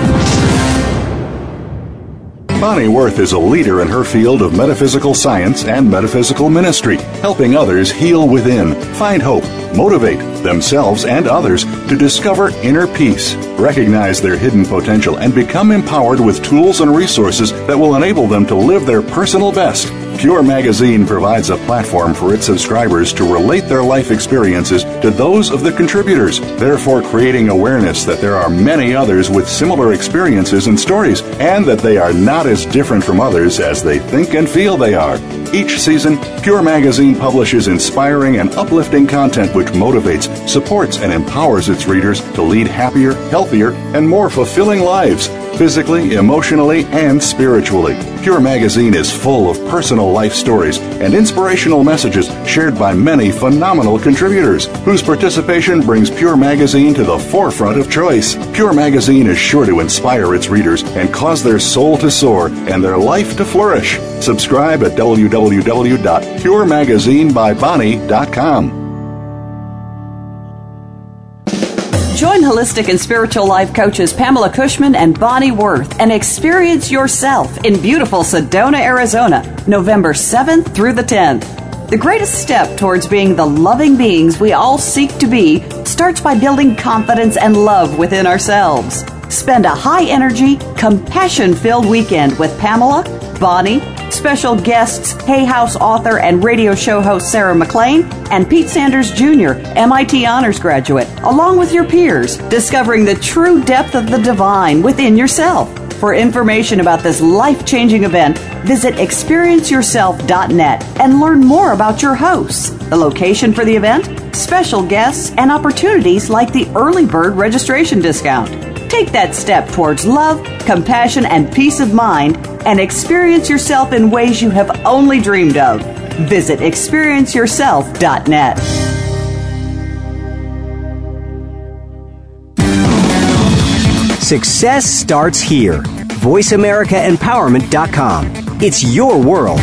Bonnie Worth is a leader in her field of metaphysical science and metaphysical ministry, helping others heal within, find hope, motivate themselves and others to discover inner peace, recognize their hidden potential, and become empowered with tools and resources that will enable them to live their personal best. Pure Magazine provides a platform for its subscribers to relate their life experiences to those of the contributors, therefore creating awareness that there are many others with similar experiences and stories, and that they are not as different from others as they think and feel they are. Each season, Pure Magazine publishes inspiring and uplifting content which motivates, supports, and empowers its readers to lead happier, healthier, and more fulfilling lives, physically, emotionally, and spiritually. Pure Magazine is full of personal life stories and inspirational messages shared by many phenomenal contributors, whose participation brings Pure Magazine to the forefront of choice. Pure Magazine is sure to inspire its readers and cause their soul to soar and their life to flourish. Subscribe at w w w dot pure magazine by bonnie dot com. Join holistic and spiritual life coaches Pamela Cushman and Bonnie Worth and experience yourself in beautiful Sedona, Arizona, November seventh through the tenth. The greatest step towards being the loving beings we all seek to be starts by building confidence and love within ourselves. Spend a high-energy, compassion-filled weekend with Pamela, Bonnie, special guests, Hay House author and radio show host Sarah McLean, and Pete Sanders Junior, M I T honors graduate, along with your peers, discovering the true depth of the divine within yourself. For information about this life-changing event, visit experience yourself dot net and learn more about your hosts, the location for the event, special guests, and opportunities like the early bird registration discount. Take that step towards love, compassion, and peace of mind and experience yourself in ways you have only dreamed of. Visit experience yourself dot net. Success starts here. voice america empowerment dot com. It's your world.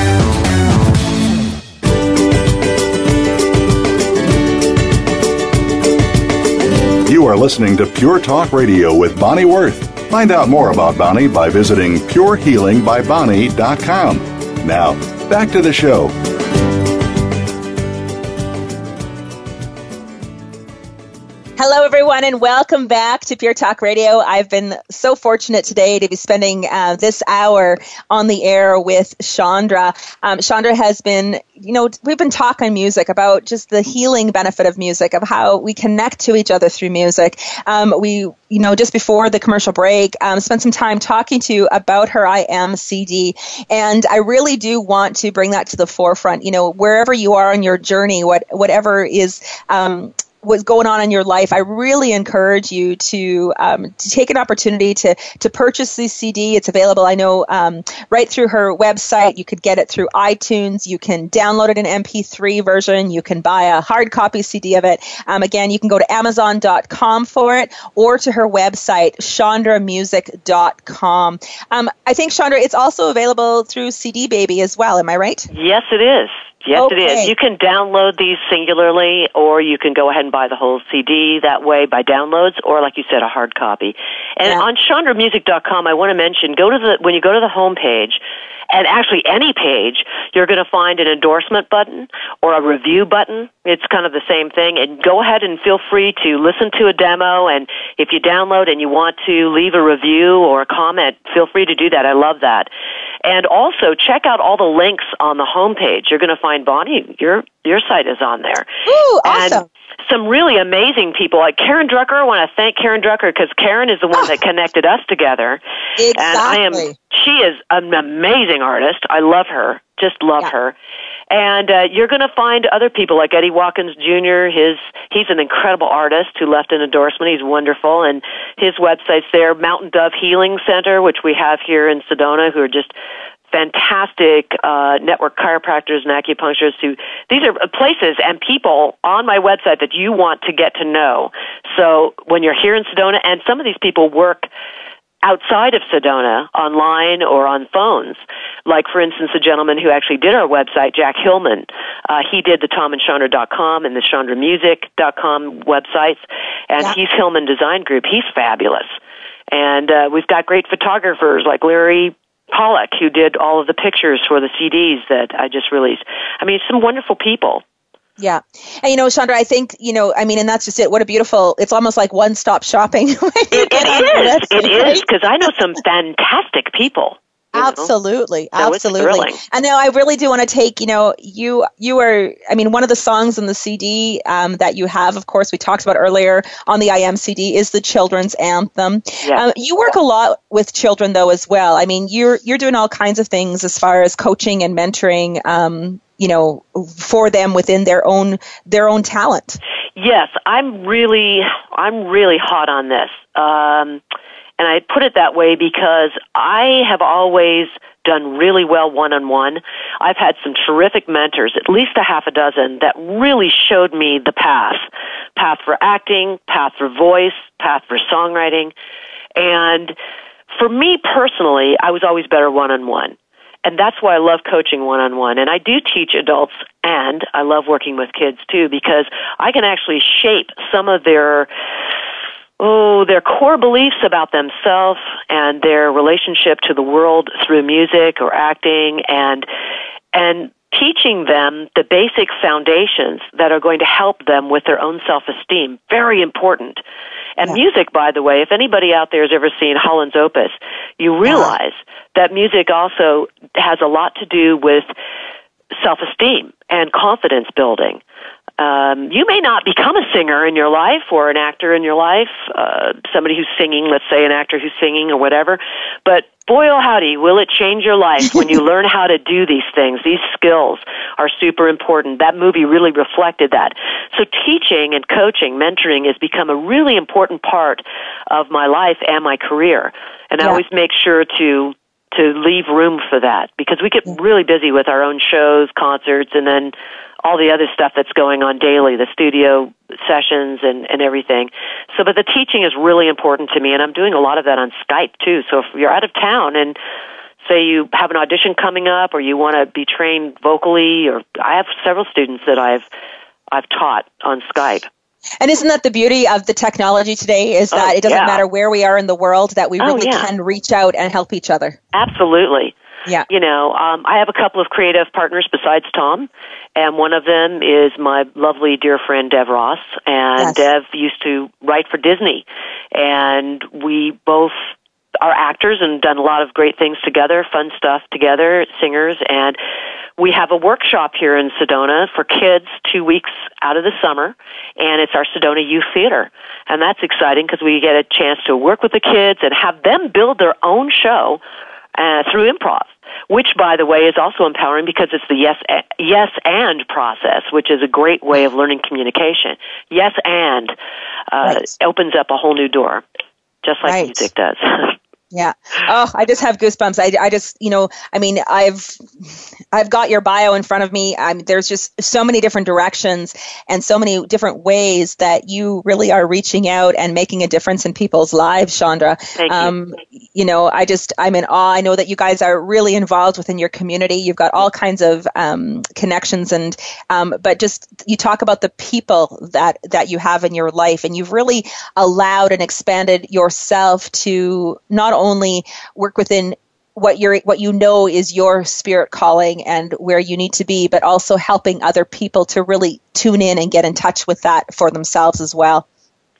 You are listening to Pure Talk Radio with Bonnie Worth. Find out more about Bonnie by visiting pure healing by bonnie dot com. Now, back to the show. Hello, everyone, and welcome back to Pure Talk Radio. I've been so fortunate today to be spending uh, this hour on the air with Chandra. Um, Chandra has been, you know, we've been talking music about just the healing benefit of music, of how we connect to each other through music. Um, we, you know, just before the commercial break, um, spent some time talking to you about her I Am C D, and I really do want to bring that to the forefront. You know, wherever you are on your journey, what whatever is um, what's going on in your life, I really encourage you to um, to take an opportunity to to purchase this C D. It's available, I know, um, right through her website. You could get it through iTunes. You can download it in M P three version. You can buy a hard copy C D of it. Um, again, you can go to amazon dot com for it, or to her website, chandra music dot com. Um, I think, Chandra, it's also available through C D Baby as well. Am I right? Yes, it is. Yes, okay. It is. You can download these singularly, or you can go ahead and buy the whole C D that way by downloads, or like you said, a hard copy. And yeah. On chandra music dot com, I want to mention, go to the when you go to the home page, and actually any page, you're going to find an endorsement button or a review button. It's kind of the same thing. And go ahead and feel free to listen to a demo. And if you download and you want to leave a review or a comment, feel free to do that. I love that. And also check out all the links on the homepage. You're going to find, Bonnie, your your site is on there. Ooh, awesome. And some really amazing people like Karen Drucker. I want to thank Karen Drucker because Karen is the one oh. that connected us together. Exactly. And I am, she is an amazing artist. I love her. Just love yeah. her. And uh, you're going to find other people like Eddie Watkins Junior His he's an incredible artist who left an endorsement. He's wonderful, and his website's there. Mountain Dove Healing Center, which we have here in Sedona, who are just fantastic uh, network chiropractors and acupuncturists. Who these are places and people on my website that you want to get to know. So when you're here in Sedona, and some of these people work outside of Sedona, online or on phones. Like, for instance, the gentleman who actually did our website, Jack Hillman, uh, he did the tom and chandra dot com and the chandra music dot com websites, and yeah. he's Hillman Design Group. He's fabulous. And uh, we've got great photographers like Larry Pollock, who did all of the pictures for the C Ds that I just released. I mean, some wonderful people. Yeah. And, you know, Chandra, I think, you know, I mean, and that's just it. What a beautiful, it's almost like one-stop shopping. it, it is. It is, because I know some fantastic people. Absolutely. So absolutely. And now I really do want to take, you know, you, you are, I mean, one of the songs in the C D um, that you have, of course, we talked about earlier on the I M C D is the children's anthem. Yes. Um, you work a lot with children, though, as well. I mean, you're, you're doing all kinds of things as far as coaching and mentoring, um, you know, for them within their own, their own talent. Yes. I'm really, I'm really hot on this. Um, And I put it that way because I have always done really well one-on-one. I've had some terrific mentors, at least a half a dozen, that really showed me the path. Path for acting, path for voice, path for songwriting. And for me personally, I was always better one-on-one. And that's why I love coaching one-on-one. And I do teach adults, and I love working with kids too, because I can actually shape some of their Oh, their core beliefs about themselves and their relationship to the world through music or acting, and and teaching them the basic foundations that are going to help them with their own self-esteem. Very important. And yeah. music, by the way, if anybody out there has ever seen Holland's Opus, you realize yeah. that music also has a lot to do with self-esteem and confidence building. Um, you may not become a singer in your life or an actor in your life, uh, somebody who's singing, let's say an actor who's singing or whatever, but boy, oh howdy, will it change your life when you learn how to do these things. These skills are super important. That movie really reflected that. So teaching and coaching, mentoring has become a really important part of my life and my career. And yeah. I always make sure to to leave room for that, because we get really busy with our own shows, concerts, and then all the other stuff that's going on daily, the studio sessions and, and everything. So, but the teaching is really important to me, and I'm doing a lot of that on Skype, too. So if you're out of town and say you have an audition coming up or you want to be trained vocally, or I have several students that I've I've taught on Skype. And isn't that the beauty of the technology today, is that oh, it doesn't yeah. matter where we are in the world, that we oh, really yeah. can reach out and help each other? Absolutely. Yeah. You know, um, I have a couple of creative partners besides Tom, and one of them is my lovely dear friend Dev Ross, and yes. Dev used to write for Disney, and we both are actors and done a lot of great things together, fun stuff together, singers, and we have a workshop here in Sedona for kids two weeks out of the summer, and it's our Sedona Youth Theater. And that's exciting because we get a chance to work with the kids and have them build their own show uh, through improv, which, by the way, is also empowering because it's the yes, yes and process, which is a great way of learning communication. Yes and uh, right. opens up a whole new door, just like right. music does. Yeah. Oh, I just have goosebumps. I, I just, you know, I mean, I've, I've got your bio in front of me. I mean, there's just so many different directions and so many different ways that you really are reaching out and making a difference in people's lives, Chandra. Thank um, you. You know, I just, I'm in awe. I know that you guys are really involved within your community. You've got all kinds of um, connections and, um, but just, you talk about the people that, that you have in your life, and you've really allowed and expanded yourself to not only work within what you're, what you know is your spirit calling and where you need to be, but also helping other people to really tune in and get in touch with that for themselves as well.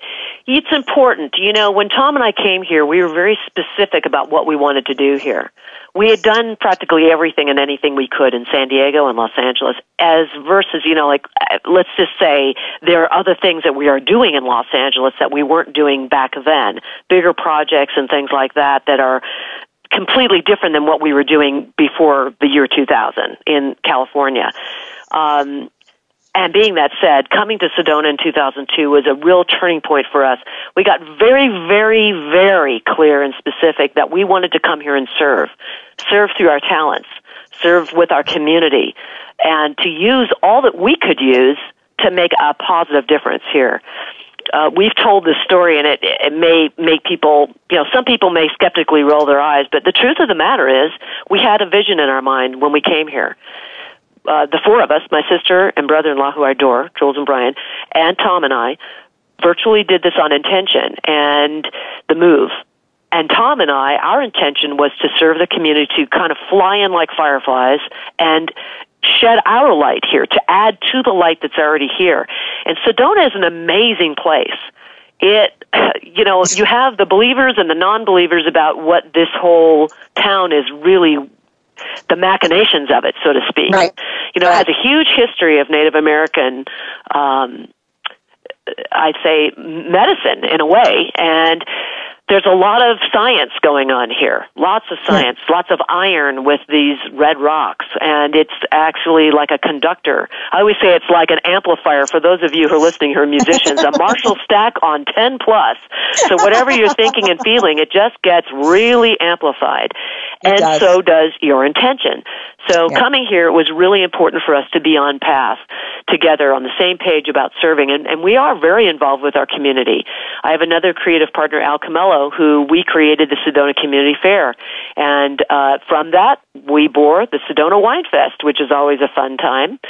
It's important. You know, when Tom and I came here, we were very specific about what we wanted to do here. We had done practically everything and anything we could in San Diego and Los Angeles, as versus, you know, like, let's just say there are other things that we are doing in Los Angeles that we weren't doing back then, bigger projects and things like that that are completely different than what we were doing before the year two thousand in California. Um, and being that said, coming to Sedona in two thousand two was a real turning point for us. We got very, very, very clear and specific that we wanted to come here and serve, serve through our talents, serve with our community, and to use all that we could use to make a positive difference here. Uh, we've told this story, and it, it may make people, you know, some people may skeptically roll their eyes, but the truth of the matter is we had a vision in our mind when we came here. Uh, the four of us, my sister and brother-in-law, who I adore, Jules and Brian, and Tom and I, virtually did this on intention and the move. And Tom and I, our intention was to serve the community, to kind of fly in like fireflies and shed our light here, to add to the light that's already here. And Sedona is an amazing place. It, you know, you have the believers and the non-believers about what this whole town is really, the machinations of it, so to speak. Right. You know, it has a huge history of Native American, um, I'd say, medicine in a way, and there's a lot of science going on here, lots of science, yeah. lots of iron with these red rocks, and it's actually like a conductor. I always say it's like an amplifier for those of you who are listening who are musicians, a Marshall stack on ten plus. So whatever you're thinking and feeling, it just gets really amplified. It and does. So does your intention. So yeah. coming here was really important for us to be on path together on the same page about serving, and, and we are very involved with our community. I have another creative partner, Al Camello, who we created the Sedona Community Fair, and uh, from that we bore the Sedona Wine Fest, which is always a fun time.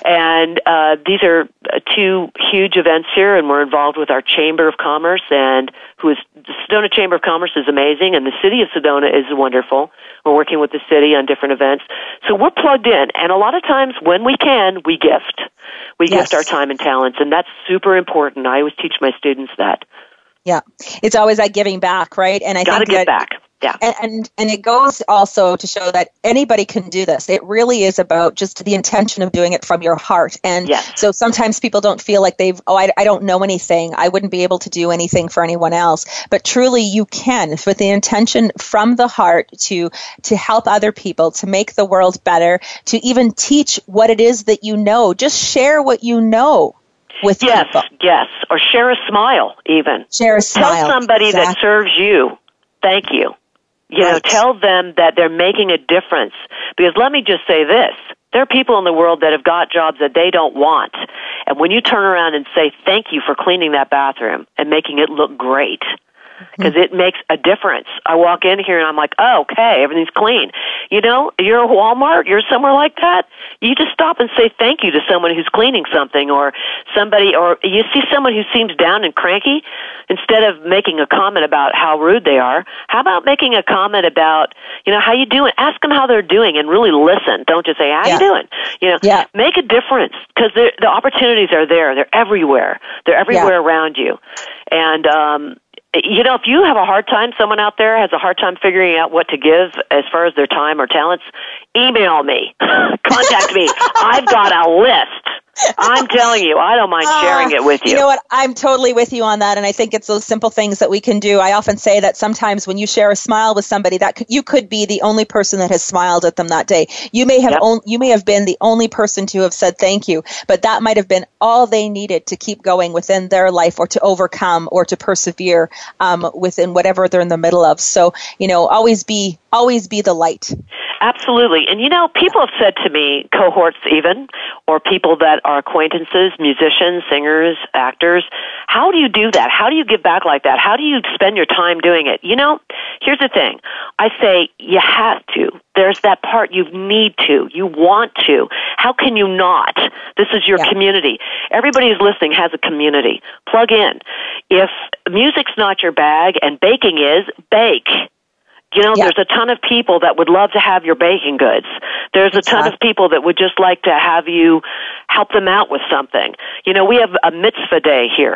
And uh, these are two huge events here, and we're involved with our Chamber of Commerce, and who is the Sedona Chamber of Commerce is amazing, and the city of Sedona is wonderful. We're working with the city on different events. So we're plugged in, and a lot of times when we can, we gift. We yes. gift our time and talents, and that's super important. I always teach my students that. Yeah, it's always that giving back, right? And I Gotta think give that, back. Yeah. And, and and it goes also to show that anybody can do this. It really is about just the intention of doing it from your heart. And yes. so sometimes people don't feel like they've, oh, I, I don't know anything. I wouldn't be able to do anything for anyone else. But truly you can, with the intention from the heart to to help other people, to make the world better, to even teach what it is that you know. Just share what you know with yes, people. Yes, or share a smile even. Share a smile. Tell somebody exactly. that serves you, thank you. You right. know, tell them that they're making a difference. Because let me just say this. There are people in the world that have got jobs that they don't want. And when you turn around and say, thank you for cleaning that bathroom and making it look great, because it makes a difference. I walk in here and I'm like, oh, okay, everything's clean. You know, you're a Walmart, you're somewhere like that, you just stop and say thank you to someone who's cleaning something, or somebody, or you see someone who seems down and cranky, instead of making a comment about how rude they are, how about making a comment about, you know, how you doing? Ask them how they're doing and really listen. Don't just say, how yeah. you doing? You know, yeah. make a difference, because the opportunities are there. They're everywhere. They're everywhere yeah. around you. And, um, you know, if you have a hard time, someone out there has a hard time figuring out what to give as far as their time or talents, email me. Contact me. I've got a list. I'm telling you, I don't mind sharing it with you. You know what? I'm totally with you on that, and I think it's those simple things that we can do. I often say that sometimes when you share a smile with somebody, that could, you could be the only person that has smiled at them that day. You may have yep. on, you may have been the only person to have said thank you, but that might have been all they needed to keep going within their life, or to overcome, or to persevere um, within whatever they're in the middle of. So, you know, always be always be the light. Absolutely. And, you know, people have said to me, cohorts even, or people that are acquaintances, musicians, singers, actors, how do you do that? How do you give back like that? How do you spend your time doing it? You know, here's the thing. I say you have to. There's that part you need to. You want to. How can you not? This is your yeah. community. Everybody who's listening has a community. Plug in. If music's not your bag and baking is, bake. You know, yeah. there's a ton of people that would love to have your baking goods. There's a ton of people that would just like to have you help them out with something. You know, we have a mitzvah day here,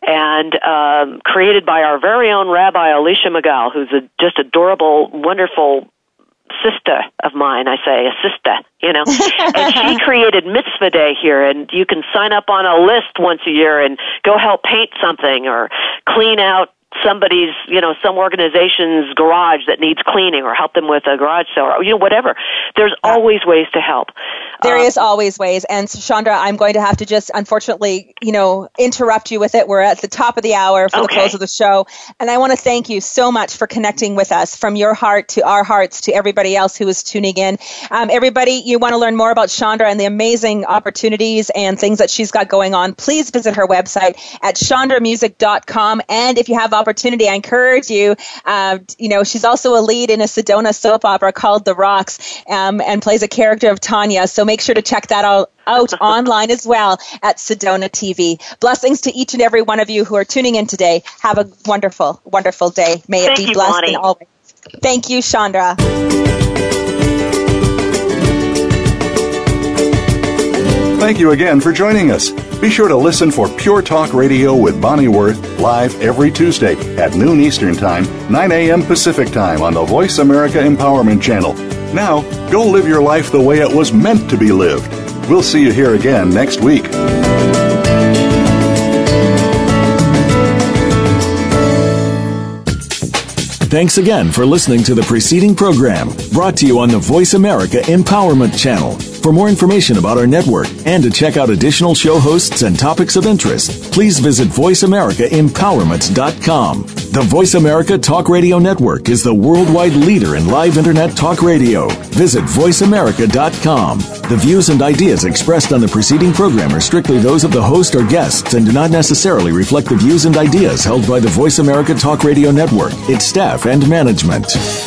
and um, created by our very own Rabbi Alicia Magal, who's a just adorable, wonderful sister of mine. I say a sister, you know. And she created Mitzvah Day here, and you can sign up on a list once a year and go help paint something or clean out somebody's, you know, some organization's garage that needs cleaning, or help them with a garage sale, or, you know, whatever. There's always ways to help. There um, is always ways. And Chandra, I'm going to have to just, unfortunately, you know, interrupt you with it. We're at the top of the hour for okay. the close of the show. And I want to thank you so much for connecting with us, from your heart to our hearts to everybody else who is tuning in. Um, everybody, you want to learn more about Chandra and the amazing opportunities and things that she's got going on, please visit her website at chandra music dot com. And if you have opportunity, I encourage you, uh, you know, she's also a lead in a Sedona soap opera called The Rocks, um, and plays a character of Tanya. So make sure to check that out, out online as well at Sedona T V. Blessings to each and every one of you who are tuning in today. Have a wonderful, wonderful day. May Thank it be you, blessed Bonnie. and always. Thank you, Chandra. Thank you again for joining us. Be sure to listen for Pure Talk Radio with Bonnie Worth live every Tuesday at noon Eastern Time, nine a.m. Pacific Time on the Voice America Empowerment Channel. Now, go live your life the way it was meant to be lived. We'll see you here again next week. Thanks again for listening to the preceding program, brought to you on the Voice America Empowerment Channel. For more information about our network and to check out additional show hosts and topics of interest, please visit voice america empowerment dot com. The Voice America Talk Radio Network is the worldwide leader in live Internet talk radio. Visit voice america dot com. The views and ideas expressed on the preceding program are strictly those of the host or guests and do not necessarily reflect the views and ideas held by the Voice America Talk Radio Network, its staff, and management.